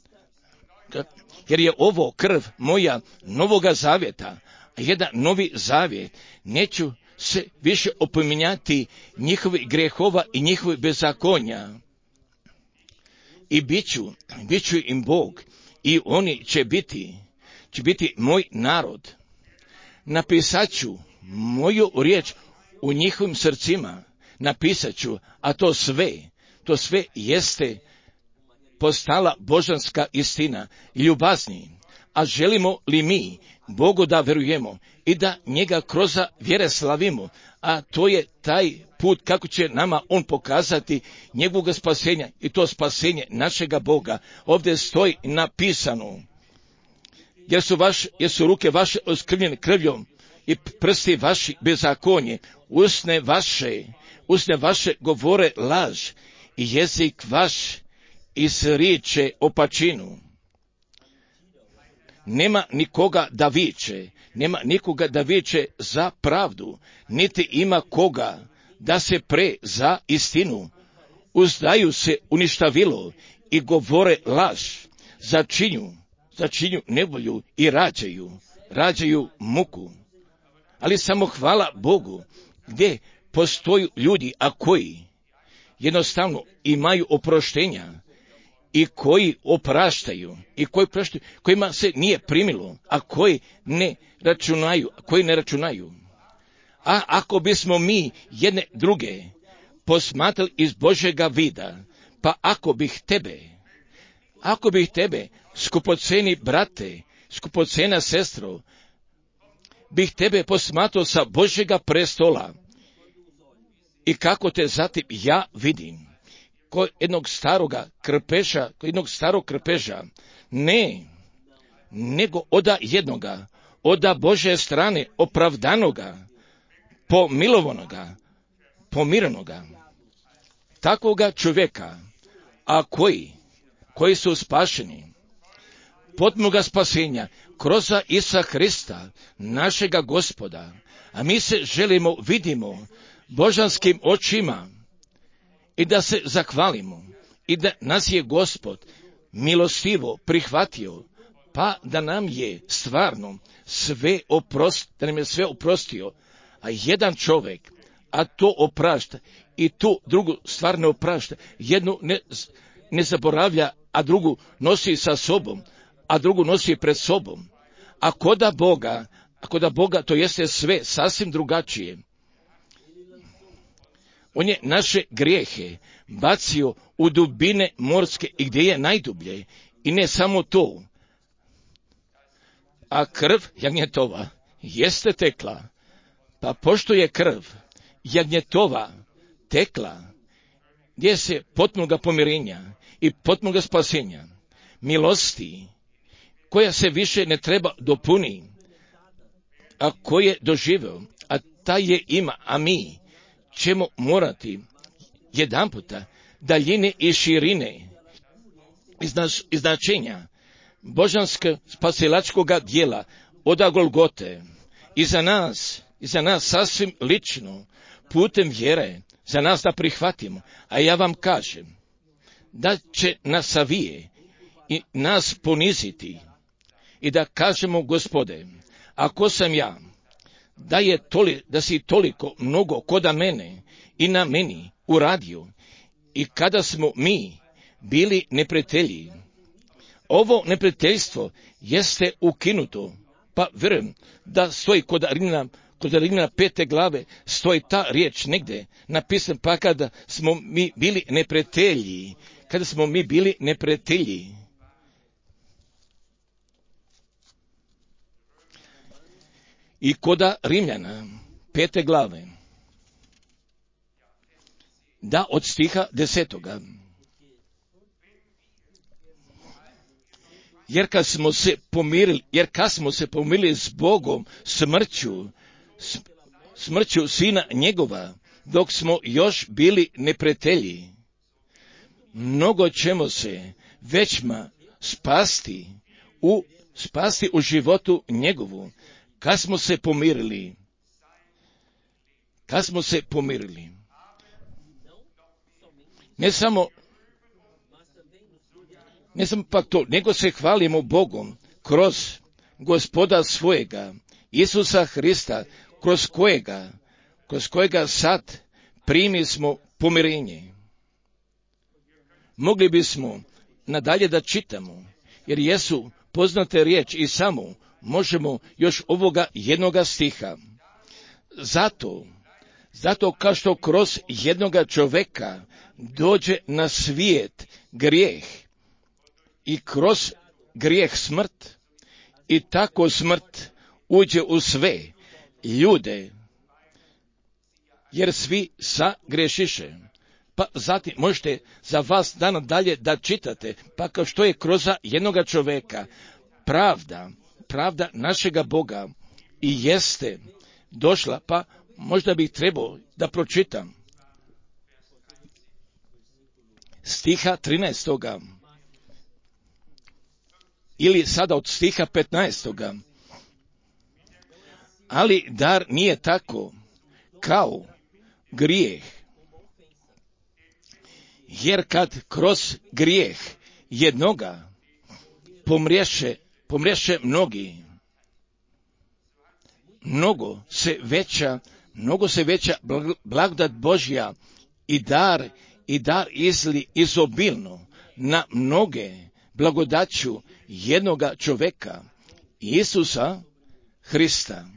A: jer je ovo krv moja novoga zavjeta, a jedan novi zavjet, neću se više opominjati njihovi grehova i njihovi bezakonja. I bit ću, bit ću im Bog, i oni će biti, će biti moj narod. Napisat ću moju riječ u njihovim srcima, napisat ću, a to sve, to sve jeste postala božanska istina, ljubazni. A želimo li mi Bogu da verujemo i da njega kroz vjere slavimo, a to je taj put kako će nama on pokazati njegovog spasenja, i to spasenje našega Boga. Ovdje stoji napisano, jer su, vaš, jer su ruke vaše oskrvljene krvljom i prsti vaši bezakonje, usne vaše, usne vaše govore laž i jezik vaš izriče opačinu. Nema nikoga da viče, nema nikoga da viče za pravdu, niti ima koga da se pre za istinu. Uzdaju se uništavilo i govore laž, začinju, začinju nevolju i rađaju, rađaju muku. Ali samo hvala Bogu, gdje postoju ljudi, a koji jednostavno imaju oproštenja, i koji opraštaju, i koji praštaju, kojima se nije primilo, a koji ne računaju, koji ne računaju. A ako bismo mi jedne druge posmatrali iz Božjega vida, pa ako bih tebe, ako bih tebe, skupoceni brate, skupocena sestro, bih tebe posmatrao sa Božjega prestola, i kako te zatim ja vidim, kod jednog staroga krpeža, kod jednog starog krpeža, ne, nego oda jednoga, oda Božje strane opravdanoga, pomilovanoga, pomirenoga, takvoga čovjeka, a koji, koji su spašeni, potpunoga spasenja, kroz Isusa Hrista, našega Gospoda, a mi se želimo, vidimo, božanskim očima, i da se zahvalimo, i da nas je Gospod milostivo prihvatio, pa da nam je stvarno sve oprost, da nam je sve oprostio, a jedan čovjek, a to oprašta i tu drugu stvar ne oprašta, jednu ne, ne zaboravlja, a drugu nosi sa sobom, a drugu nosi pred sobom. A koda Boga, a koda Boga to jeste sve sasvim drugačije. On je naše grijehe bacio u dubine morske i gdje je najdublje. I ne samo to, a krv jagnjetova jeste tekla, pa pošto je krv jagnjetova tekla, gdje se potpunoga pomirenja i potpunoga spasenja, milosti, koja se više ne treba dopuni, a koje je doživio, a taj je ima, a mi ćemo morati jedan puta daljine i širine i značenja božanskog spasilačkog dijela od Golgote i za nas, i za nas sasvim lično, putem vjere, za nas da prihvatimo. A ja vam kažem da će nas savije i nas poniziti i da kažemo, Gospode, ako sam ja, da je toli, da si toliko mnogo koda mene i na meni uradio, i kada smo mi bili neprijatelji, ovo neprijateljstvo jeste ukinuto, pa vjerujem da stoji kod Rimljana, kod Rimljana pete glave, stoji ta riječ negdje napisan, pa kada smo mi bili neprijatelji, kada smo mi bili neprijatelji, i koda Rimljana pete glave, da od stiha desetoga. Jer kad smo se pomirili, jer kad smo se pomirili s Bogom smrću, smrću sina njegova, dok smo još bili neprijatelji, mnogo ćemo se većma spasti u, spasti u životu njegovu, kad smo se pomirili, kad smo se pomirili. Ne samo, ne samo pak to, nego se hvalimo Bogom kroz Gospoda svojega, Isusa Hrista, kroz kojega, kroz kojega sad primi smo pomirenje. Mogli bismo nadalje da čitamo, jer jesu poznate riječi i samo možemo još ovoga jednoga stiha. Zato, zato kao što kroz jednoga čoveka dođe na svijet grijeh i kroz grijeh smrt, i tako smrt uđe u sve ljude, jer svi sagrešiše. Pa zatim možete za vas dana dalje da čitate, pa kao što je kroz jednoga čoveka pravda, pravda našega Boga i jeste došla, pa možda bih trebao da pročitam stiha trinaestoga ili sada od stiha petnaestoga. Ali dar nije tako kao grijeh, jer kad kroz grijeh jednoga pomriješe, pomriješe mnogi, mnogo se veća, mnogo se veća blagodat Božja i dar, i dar izli izobilno na mnoge blagodaću jednoga čoveka, Isusa Hrista.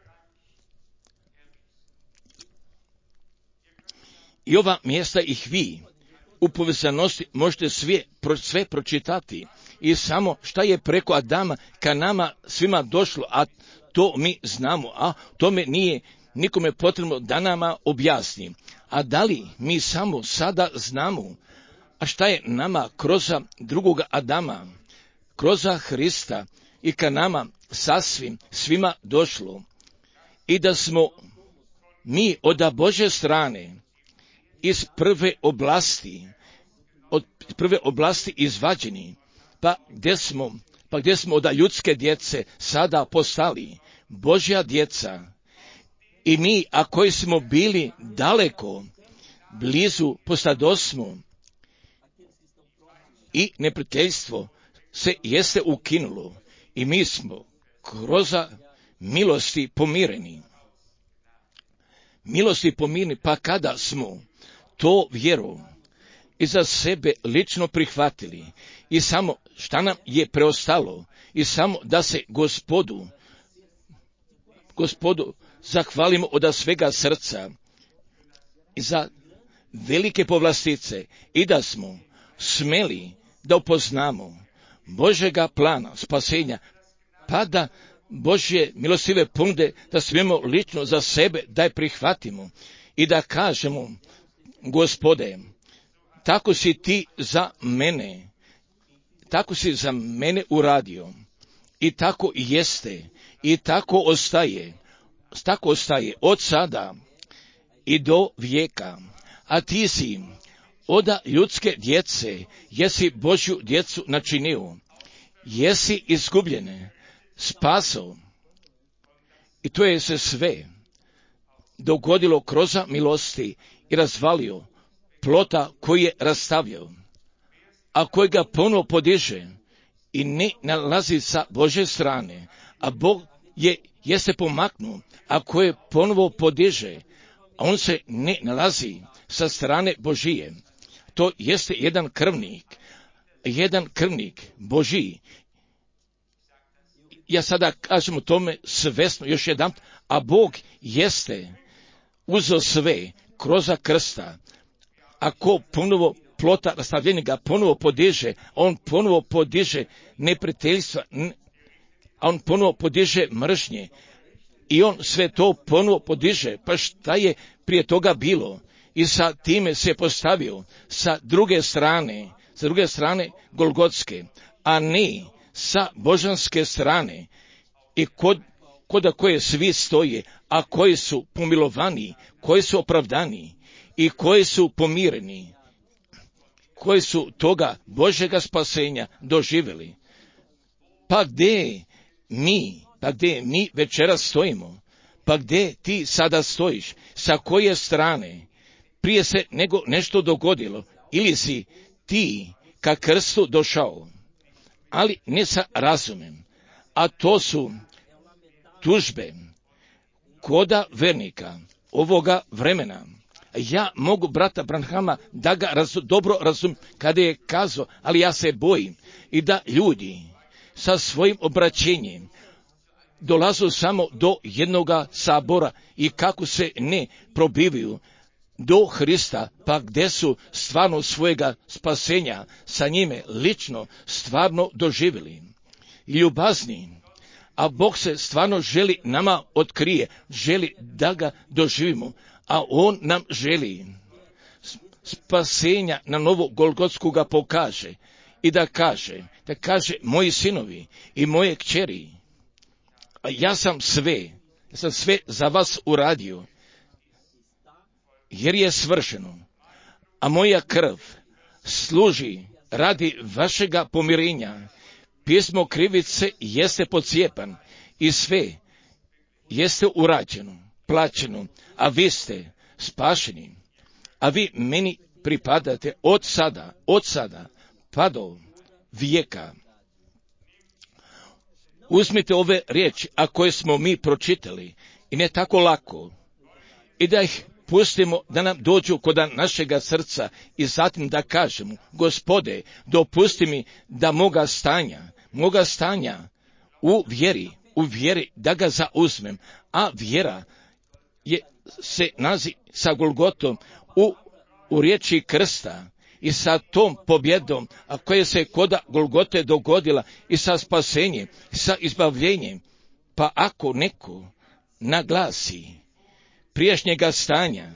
A: I ova mjesta ih vi u povezanosti možete sve, sve pročitati i samo šta je preko Adama ka nama svima došlo, a to mi znamo, a tome nije nikome potrebno da nama objasni. A da li mi samo sada znamo, a šta je nama kroz drugoga Adama, kroz Hrista i ka nama sasvim svima došlo, i da smo mi od Božje strane iz prve oblasti, od prve oblasti izvađeni, pa gdje smo, pa gdje smo od ljudske djece sada postali Božja djeca, i mi, a koji smo bili daleko, blizu postadosmo, i neprijateljstvo se jeste ukinulo, i mi smo kroz milosti pomireni. Milosti pomireni, pa kada smo to vjeru i za sebe lično prihvatili i samo šta nam je preostalo i samo da se gospodu, gospodu zahvalimo od svega srca i za velike povlastice i da smo smeli da upoznamo Božjega plana spasenja, pa da Božje milostive ponude da smijemo lično za sebe da je prihvatimo i da kažemo, Gospode, tako si ti za mene, tako si za mene uradio i tako jeste i tako ostaje, tako ostaje od sada i do vijeka, a ti si od ljudske djece, jesi Božju djecu načinio, jesi izgubljene, spaso i to je se sve dogodilo kroz milosti i razvalio plota koji je rastavio, a koji ga ponovo podiže i ne nalazi sa Božje strane, a Bog je jeste pomaknuo, a koji ponovo podiže, a on se ne nalazi sa strane Božije. To jeste jedan krvnik, jedan krvnik Božiji. Ja sada kažem o tome svesno još jedan, a Bog jeste uzeo sve kroz krsta, ako ponovo plota rastavljenega ponovo podiže, on ponovo podiže neprijateljstva, a on ponovo podiže mržnje i on sve to ponovo podiže. Pa šta je prije toga bilo? I sa time se postavio sa druge strane, sa druge strane Golgotske, a ne sa božanske strane i kod, kod koje svi stoje, a koji su pomilovani, koji su opravdani i koji su pomireni, koji su toga Božjega spasenja doživjeli. Pa gdje mi, pa gdje mi večeras stojimo, pa gdje ti sada stojiš, sa koje strane, prije se nego nešto dogodilo, ili si ti ka krstu došao, ali ne sa razumem, a to su tužbe koda vernika ovoga vremena. Ja mogu brata Branhama da ga raz, dobro razum kada je kazao, ali ja se bojim i da ljudi sa svojim obraćenjem dolazu samo do jednoga sabora i kako se ne probivaju do Hrista, pa gdje su stvarno svojega spasenja sa njime lično stvarno doživjeli. Ljubazni, a Bog se stvarno želi nama otkrije, želi da ga doživimo, a On nam želi spasenja na novo Golgotsku ga pokaže i da kaže, da kaže moji sinovi i moje kćeri, a ja sam sve, ja sam sve za vas uradio, jer je svršeno, a moja krv služi radi vašega pomirenja. Pismo krivice jeste podcijepan i sve jeste urađeno, plaćeno, a vi ste spašeni, a vi meni pripadate od sada, od sada pa do vijeka. Uzmite ove riječi, a koje smo mi pročitali, i ne tako lako, i da ih pustimo da nam dođu kod našega srca i zatim da kažemo, Gospode, dopusti mi da moga stanja, moga stanja u vjeri, u vjeri da ga zauzmem, a vjera je, se nazi sa Golgotom u, u riječi krsta i sa tom pobjedom, a koja se koda Golgote dogodila i sa spasenjem, i sa izbavljenjem. Pa ako neko naglasi prijašnjega stanja,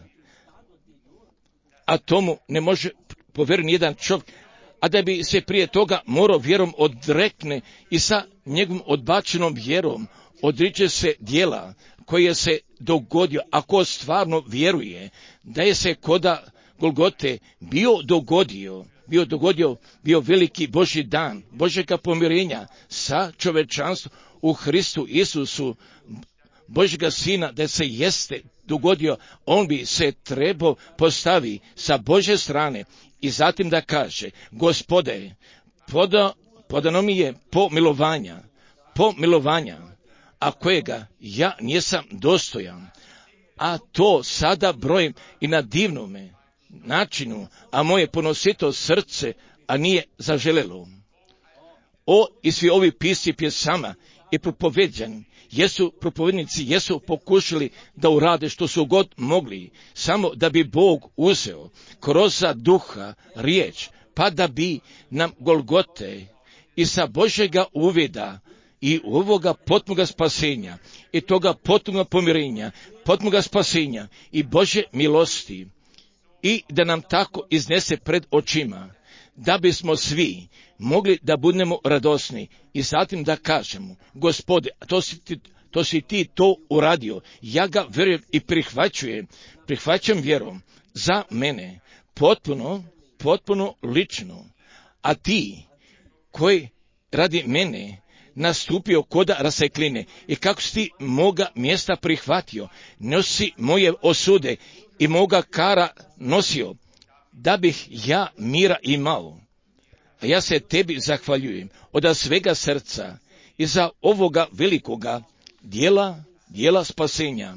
A: a tomu ne može povjeriti jedan čovjek, a da bi se prije toga morao vjerom odrekne i sa njegovom odbačenom vjerom odriče se djela koje se dogodio, ako stvarno vjeruje da je se koda Golgote bio dogodio, bio dogodio, bio veliki Božji dan, Božjega pomirenja sa čovečanstvom u Hristu Isusu, Božjega Sina, da se jeste dogodio, on bi se trebao postavi sa Božje strane i zatim da kaže, Gospode, poda, podano mi je pomilovanja, pomilovanja, a kojega ja nisam dostojan, a to sada brojim i na divnome načinu, a moje ponosito srce, a nije zaželelo. O, i svi ovi pisci pjesama i propovedjan, jesu propovednici, jesu pokušali da urade što su god mogli, samo da bi Bog uzeo kroz duha riječ, pa da bi nam Golgote i sa Božjega uvida i ovoga potpunoga spasenja i toga potpunoga pomirenja, potpunoga spasenja i Božje milosti, i da nam tako iznese pred očima, da bismo svi mogli da budemo radosni i zatim da kažemo: Gospode, to si ti, to si ti to uradio, ja ga vjerujem i prihvaćujem, prihvaćam vjerom za mene, potpuno, potpuno lično, a ti koji radi mene nastupio koda rasekline i kako si ti moga mjesta prihvatio, nosi moje osude i moga kara nosio, da bih ja mira imao. A ja se tebi zahvaljujem od svega srca i za ovoga velikoga dijela, dijela spasenja,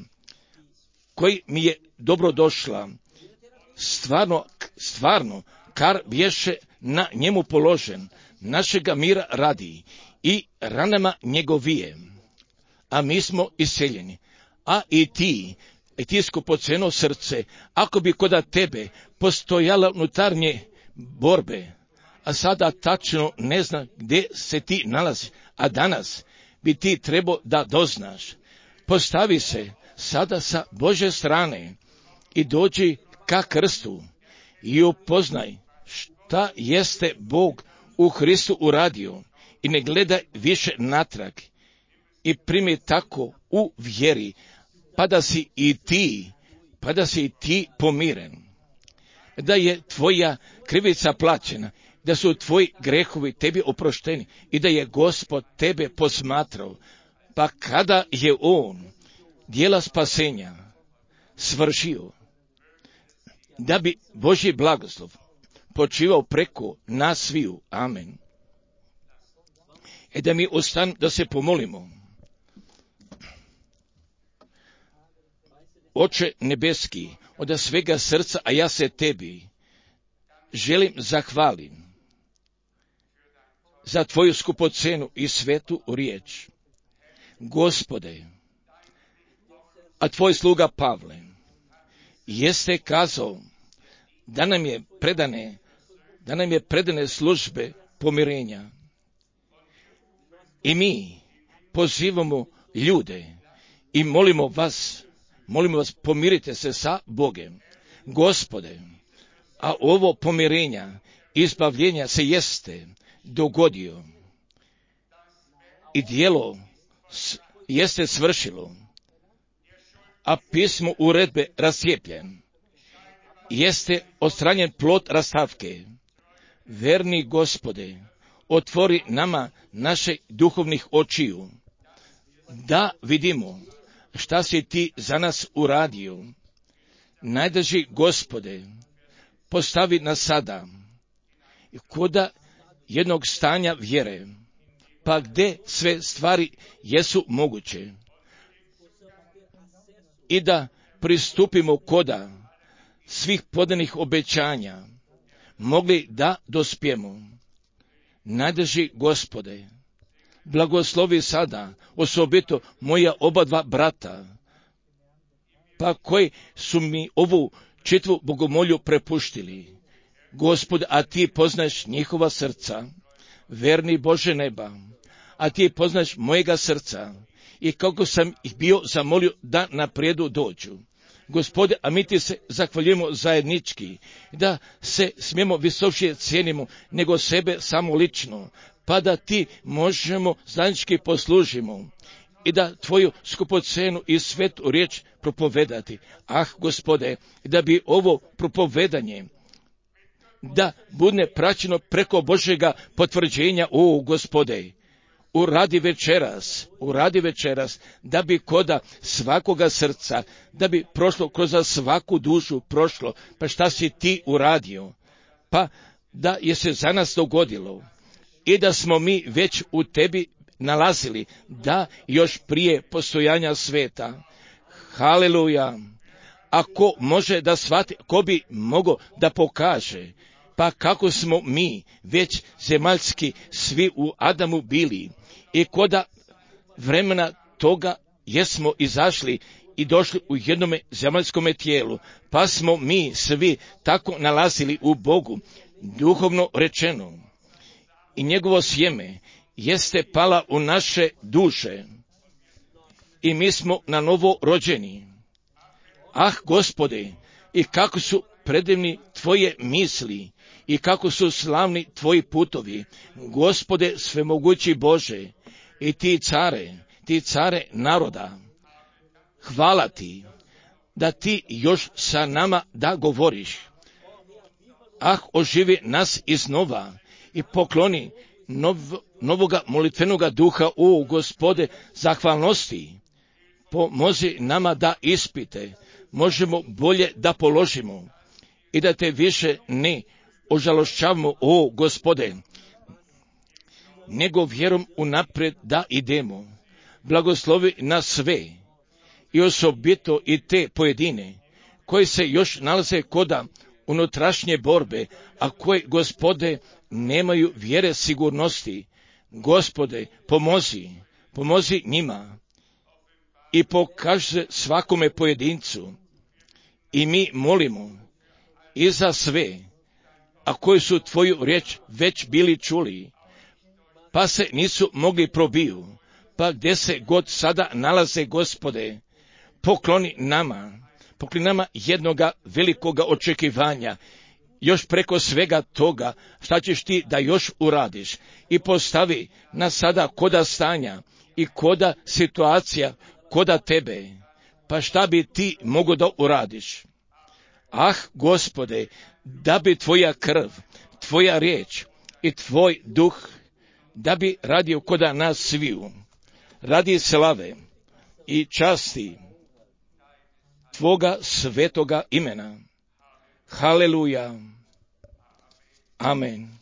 A: koji mi je dobro došla, stvarno, stvarno, kar bješe na njemu položen, našega mira radi i ranama njegovije, a mi smo iseljeni. A i ti, i ti skupoceno srce, ako bi koda tebe postojala unutarnje borbe, a sada tačno ne zna gdje se ti nalazi, a danas bi ti trebao da doznaš. Postavi se sada sa Božje strane i dođi ka krstu i upoznaj šta jeste Bog u Hristu uradio i ne gledaj više natrag i primi tako u vjeri, pa da si i ti, pa da si i ti pomiren, da je tvoja krivica plaćena, da su tvoji grehovi tebi oprošteni i da je Gospod tebe posmatrao, pa kada je on dijela spasenja svršio, da bi Božji blagoslov počivao preko nas sviju. Amen. E da mi ostan da se pomolimo. Oče nebeski, od svega srca, a ja se tebi želim zahvalim za tvoju skupocenu i svetu riječ. Gospode, a tvoj sluga Pavle jeste kazao da nam je predane, da nam je predane službe pomirenja. I mi pozivamo ljude i molimo vas, molimo vas, pomirite se sa Bogem. Gospode, a ovo pomirenja, izbavljenja se jeste dogodio i dijelo jeste svršilo, a pismo uredbe rascijepljen, jeste odstranjen plod rastavke. Verni Gospode, otvori nama naše duhovnih očiju, da vidimo šta si ti za nas uradio. Najdrži Gospode, postavi nas sada koda jednog stanja vjere, pa gdje sve stvari jesu moguće, i da pristupimo koda svih podanih obećanja, mogli da dospijemo. Najdrži Gospode, blagoslovi sada osobito moja oba dva brata, pa koji su mi ovu čitvu bogomolju prepuštili. Gospod, a ti poznaš njihova srca, verni Bože neba, a ti poznaš mojega srca i kako sam ih bio zamolio da naprijedu dođu. Gospode, a mi ti se zahvaljujemo zajednički, da se smijemo visočije cijenimo nego sebe samo lično, pa da ti možemo zajednički poslužimo i da tvoju skupocenu i svetu riječ propovedati. Ah, Gospode, da bi ovo propovedanje da bude praćeno preko Božjega potvrđenja, o Gospode, uradi večeras, uradi večeras, da bi koda svakoga srca, da bi prošlo kroz svaku dušu prošlo, pa šta si ti uradio, pa da je se za nas dogodilo i da smo mi već u tebi nalazili, da još prije postojanja sveta. Haleluja! Ako može da shvati, ko bi mogao da pokaže, pa kako smo mi već zemaljski svi u Adamu bili i koda vremena toga jesmo izašli i došli u jednome zemaljskome tijelu, pa smo mi svi tako nalazili u Bogu, duhovno rečeno. I njegovo sjeme jeste pala u naše duše i mi smo na novo rođeni. Ah, Gospode, i kako su predivni tvoje misli i kako su slavni tvoji putovi, Gospode svemogući Bože, i ti care, ti care naroda. Hvala ti da ti još sa nama da govoriš. Ah, oživi nas iznova i pokloni nov, novoga molitvenoga duha, o Gospode, zahvalnosti. Pomozi nama da ispite možemo bolje da položimo i da te više ne ožalošćavamo, o Gospode, nego vjerom unaprijed da idemo. Blagoslovi nas sve i osobito i te pojedine koji se još nalaze koda unutrašnje borbe, a koji, Gospode, nemaju vjere sigurnosti. Gospode, pomozi, pomozi njima i pokaže svakome pojedincu. I mi molimo i za sve, a koji su tvoju riječ već bili čuli, pa se nisu mogli probiju, pa gdje se god sada nalaze, Gospode, pokloni nama, pokloni nama jednoga velikoga očekivanja, još preko svega toga šta ćeš ti da još uradiš, i postavi nas sada koda stanja i koda situacija, koda tebe, pa šta bi ti mogo da uradiš? Ah, Gospode, da bi tvoja krv, tvoja riječ i tvoj duh, da bi radio koda nas sviju, radi slave i časti tvoga svetoga imena. Haleluja. Amen.